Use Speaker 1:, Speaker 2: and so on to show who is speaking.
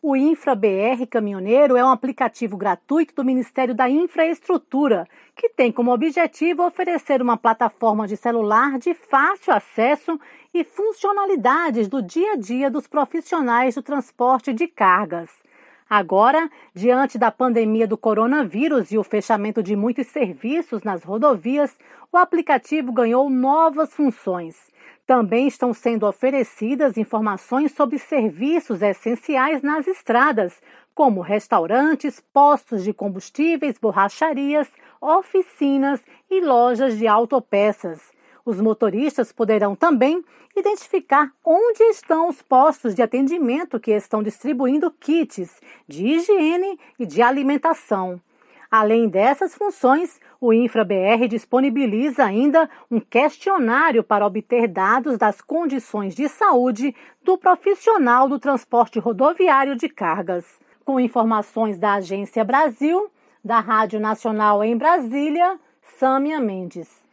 Speaker 1: O InfraBR Caminhoneiro é um aplicativo gratuito do Ministério da Infraestrutura, que tem como objetivo oferecer uma plataforma de celular de fácil acesso e funcionalidades do dia a dia dos profissionais do transporte de cargas. Agora, diante da pandemia do coronavírus e o fechamento de muitos serviços nas rodovias, o aplicativo ganhou novas funções. Também estão sendo oferecidas informações sobre serviços essenciais nas estradas, como restaurantes, postos de combustíveis, borracharias, oficinas e lojas de autopeças. Os motoristas poderão também identificar onde estão os postos de atendimento que estão distribuindo kits de higiene e de alimentação. Além dessas funções, o InfraBR disponibiliza ainda um questionário para obter dados das condições de saúde do profissional do transporte rodoviário de cargas. Com informações da Agência Brasil, da Rádio Nacional em Brasília, Sâmia Mendes.